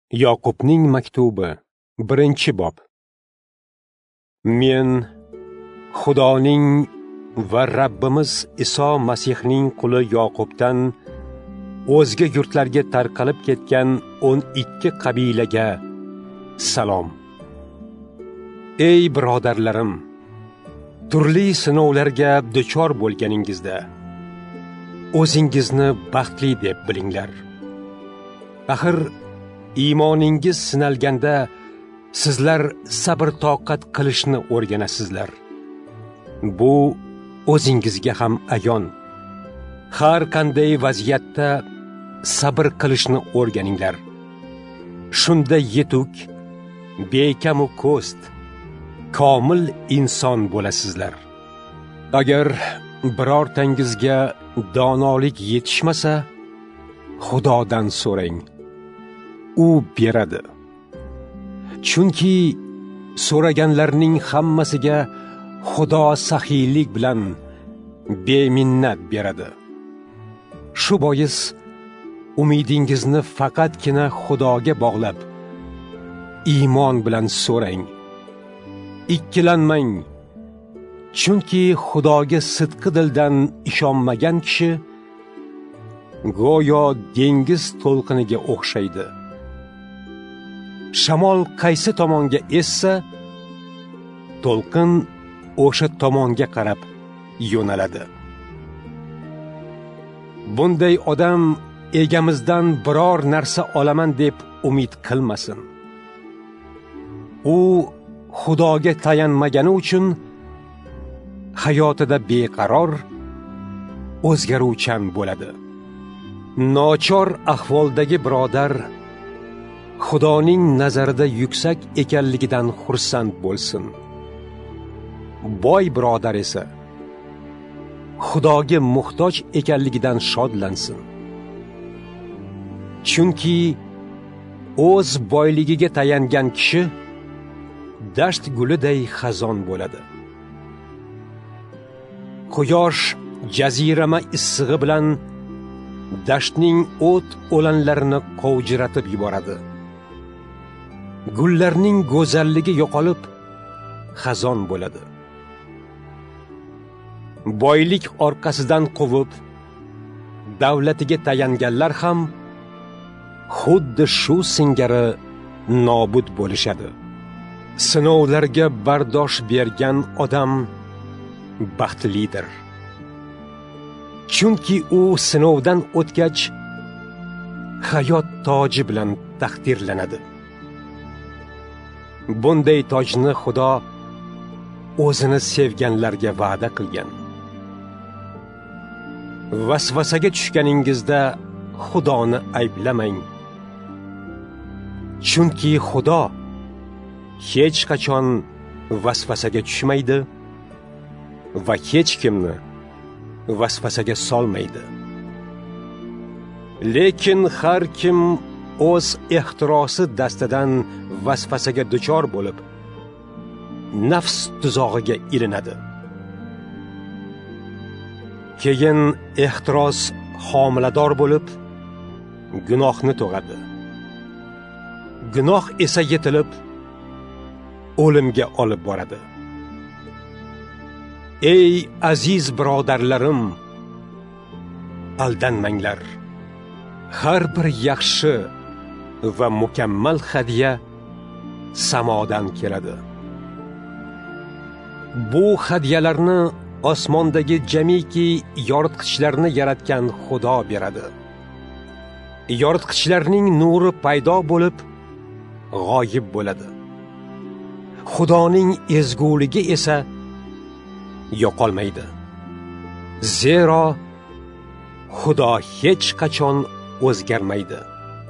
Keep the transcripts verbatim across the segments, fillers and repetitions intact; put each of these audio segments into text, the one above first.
Yoqubning maktubi, birinchi bob. Men Xudoning va Rabbimiz Iso Masihning quli Yoqubdan o'zga yurtlarga tarqalib ketgan o'n ikki qabilaga salom. Ey birodarlarim, turli sinovlarga duchor bo'lganingizda o'zingizni baxtli deb bilinglar. Axir iymoningiz sinalganda sizlar sabr toqat qilishni o'rganasizlar. Bu o'zingizga ham ayon. Har qanday vaziyatda sabr qilishni o'rganinglar. Shunda yetuk, bekam u ko'st, komil inson bo'lasizlar. Agar birortangizga donolik yetishmasa, Xudodan so'rang. U beradi. Chunki so'raganlarning hammasiga Xudo saxiylik bilan beminnat beradi. Shu bois umidingizni faqatgina Xudoga bog'lab, iymon bilan so'rang. Ikkilanmang. Chunki Xudoga sidqi dildan ishonmagan kishi go'yo dengiz to'lqiniga o'xshaydi. Shamol qaysi tomonga essa, to'lqin o'sha tomonga qarab yo'naladi. Bunday odam egamizdan biror narsa olaman deb umid qilmasin. U Xudoga tayanmagani uchun hayotida beqaror, o'zgaruvchan bo'ladi. Nochor ahvoldagi birodar Xudoning nazarida yuksak ekanligidan xursand bo'lsin. Boy birodar esa Xudoga muhtoj ekanligidan shodlansin. Chunki o'z boyligiga tayangan kishi dasht guliday xazon bo'ladi. Quyosh jazirama issig'i bilan dashtning o't o'lanlarini qovjiratib yuboradi. Gullarning go'zalligi yo'qolib, xazon bo'ladi. Boylik orqasidan quvib, davlatiga tayanganlar ham xuddi shu singari nobud bo'lishadi. Sinovlarga bardosh bergan odam baxtlidir. Chunki u sinovdan o'tgach, hayot toji bilan taqdirlanadi. Bunday tojni Xudo o'zini sevganlarga va'da qilgan. Vasvasaga tushganingizda Xudoni ayblamang. Chunki Xudo hech qachon vasvasaga tushmaydi va hech kimni vasvasaga solmaydi. Lekin har kim o'z ehtirosi dastidan vasvasaga duchor bo'lib, nafs tuzog'iga ilinadi. Keyin ehtiros homilador bo'lib, gunohni tug'adi. Gunoh esa yetilib, o'limga olib boradi. Ey aziz birodarlarim, aldanmanglar. Har bir yaxshi va mukammal hadya samodan keladi. Bu hadyalarni osmondagi jamiki yoritqichlarni yaratgan Xudo beradi. Yoritqichlarning nuri paydo bo'lib, g'oyib bo'ladi. Xudoning ezguligi esa yo'qolmaydi. Zero Xudo hech qachon o'zgarmaydi.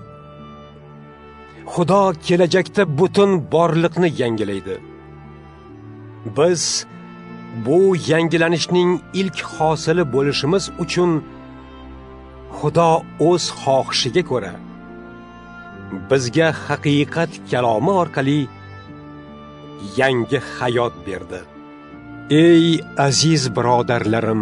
Xudo kelajakda butun borliqni yangilaydi. Biz bu yangilanishning ilk hosili bo'lishimiz uchun Xudo o'z xohishiga ko'ra bizga haqiqat kalomi orqali yangi hayot berdi. Ey aziz birodarlarim,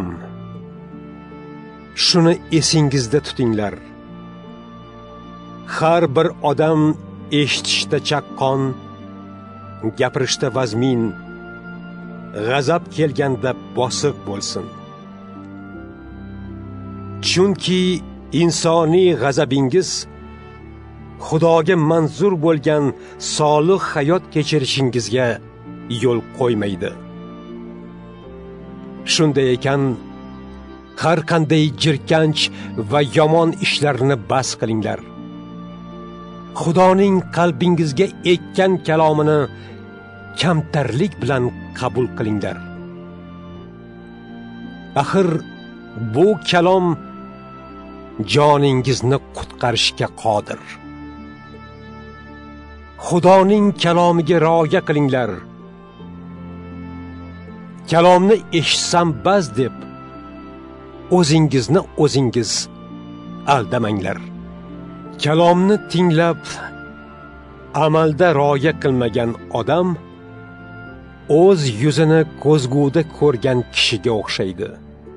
shuni esingizda tutinglar. Har bir odam eshitishda chaqqon, gapirishda vazmin, g'azab kelganda bosiq bo'lsin. Chunki insoniy g'azabingiz Xudoga manzur bo'lgan solih hayot kechirishingizga yo'l qo'ymaydi. Shunday ekan, har qanday jirkanch va yomon ishlarni bas qilinglar. Xudoning qalbingizga ekkan kalomini kamtarlik bilan qabul qilinglar. Axir bu kalom joningizni qutqarishga qodir. Xudoning kalomiga rioya qilinglar. Kalomni eshitsam bas deb o'zingizni o'zingiz aldamanglar. Kalomni tinglab amalda rioya qilmagan odam o'z yuzini ko'zguda ko'rgan kishiga o'xshaydi.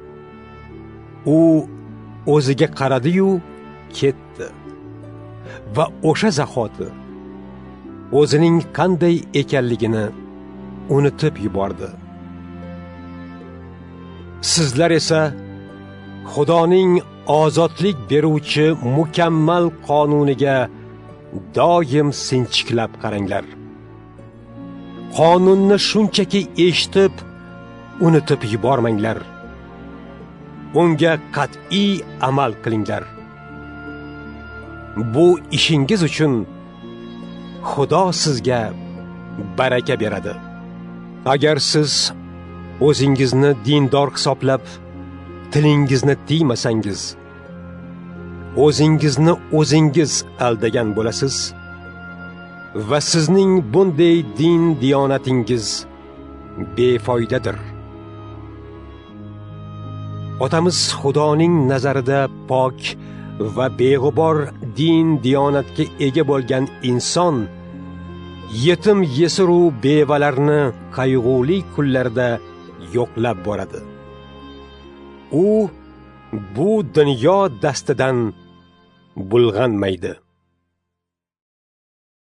U o'ziga qaradi-yu ketdi va o'sha zahoti o'zining qanday ekanligini unutib yubordi. Sizlar esa Xudoning ozodlik beruvchi mukammal qonuniga doim sinchiklab qaranglar. Qonunni shunchaki eshitib, unutib yubormanglar. Unga qat'iy amal qilinglar. Bu ishingiz uchun Xudo sizga baraka beradi. Agar siz o'zingizni dindor hisoblab, tilingizni tiymasangiz, o'zingizni o'zingiz aldagan bo'lasiz va sizning bunday din diyonatingiz befoydadir. Otamiz Xudoning nazarida pok va beg'ubor din diyonatga ega bo'lgan inson yetim yesiru bevalarni qayg'uli kunlarda yo'qlab boradi. U bu dunyo dastidan bulg'anmaydi.